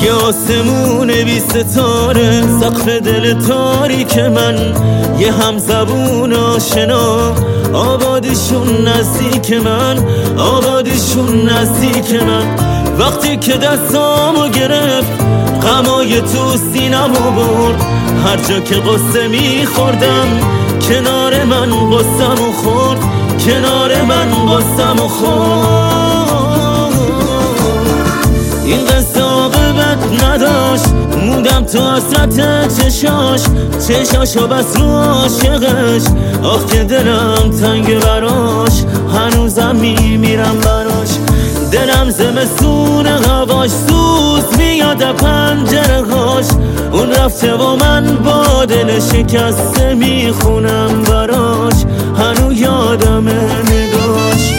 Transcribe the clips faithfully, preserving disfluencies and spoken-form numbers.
یه آسمون بی ستاره، سقف دل تاریک من، یه همزبون آشنا، آبادیشون نزدیک من، آبادیشون نزدیک من. وقتی که دستامو گرفت غمای تو سینمو برد، هر جا که قصه میخوردم کنار من قصه‌مو خورد، کنار من قصه‌مو خورد. این قصه عاقبت نداشت، موندم تو حسرت چشاش، چشاشو بس رو عاشقش. آخ که دلم تنگ براش، هنوزم میمیرم براش. دلم زمستون هواش سوز میاد پنجره هاش، اون رفته و من با دل شکسته میخونم براش، هنو یادم نگاش.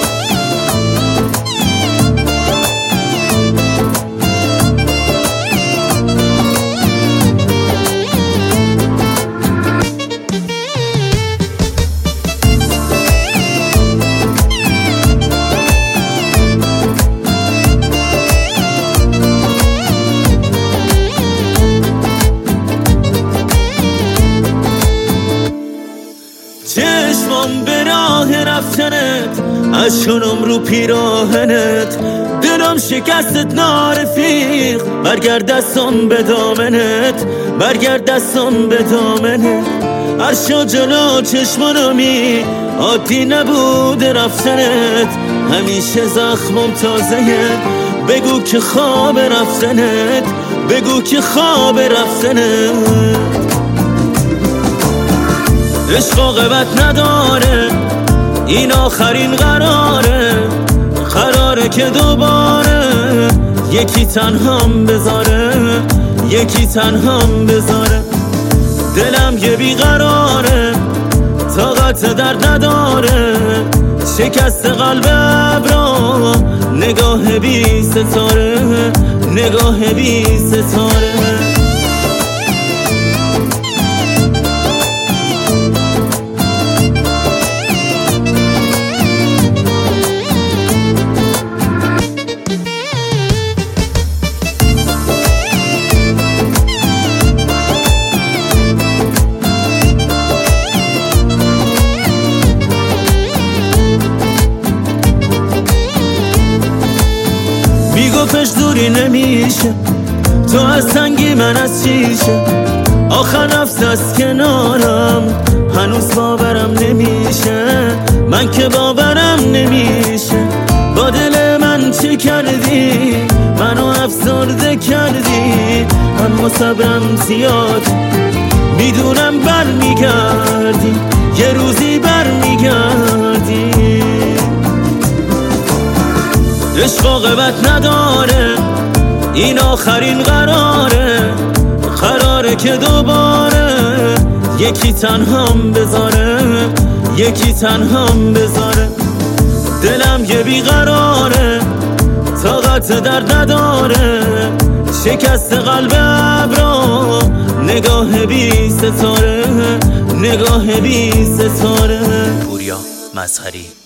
چشمام به راه رفتنت، اشکانم رو پیراهنت، دلم شکستت نارفیق. برگرد دستم به دامنت، برگرد دستم به دامنت. عرشا جلو چشمانمی عادی نبود رفتنت، همیشه زخمم تازه. بگو که خواب رفتنت، بگو که خواب رفتنت. عشق عاقبت نداره، این آخرین قراره، قراره که دوباره یکی تنهام بذاره، یکی تنهام بذاره. دلم یه بیقراره، طاقت درد نداره، شکست قلب ابرا، نگاه بی ستاره، نگاه بی ستاره. میگفتش دوری نمیشه، تو از سنگی من از شیشه. آخر رفت از کنارم، هنوز باورم نمیشه، من که باورم نمیشه. با دل من چه کردی، منو افسرده کردی، اما صبرم زیاد، میدونم بر میگردی، یه روزی بر میگردی. عشق عاقبت نداره، این آخرین قراره، قراره که دوباره یکی تنهام بذاره، یکی تنهام بذاره. دلم یه بیقراره، طاقت درد نداره، شکست قلب ابرا، نگاه بی ستاره، نگاه بی ستاره. پوریا مظهری.